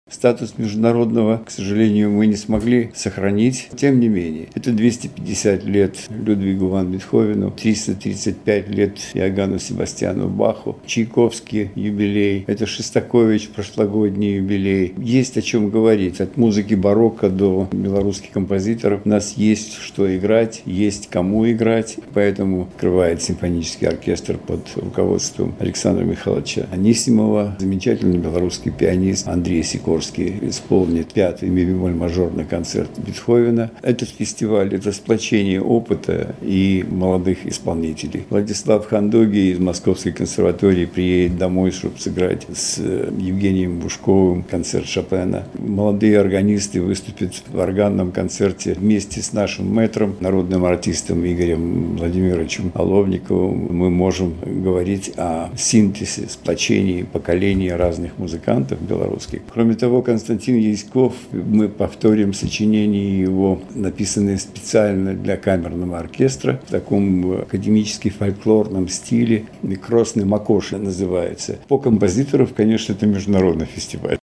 Статус международного, к сожалению, мы не смогли сохранить. Тем не менее, это 250 лет Людвигу ван Бетховену, 335 лет Иоганну Себастьяну Баху, Чайковский юбилей, это Шостакович прошлогодний юбилей. Есть о чем говорить. От музыки барокко до белорусских композиторов у нас есть что играть, есть кому играть. Поэтому открывает симфонический оркестр под руководством Александра Михайловича Анисимова. Замечательный белорусский пианист Андрей Сикорский исполнит 5-й ми-бемоль мажорный концерт Бетховена. Этот фестиваль – это сплочение опыта и молодых исполнителей. Владислав Хандоги из Московской консерватории приедет домой, чтобы сыграть с Евгением Бушковым концерт Шопена. Молодые органисты выступят в органном концерте вместе с нашим мэтром, народным артистом Игорем Владимировичем Оловниковым. Мы можем говорить о синтезе, сплочении поколений разных музыкантов белорусских. Кроме того, Константин Яськов, мы повторим сочинения его, написанные специально для камерного оркестра, в таком академически-фольклорном стиле. «Кросный Макоши» называется. По композиторов, конечно, это международный фестиваль.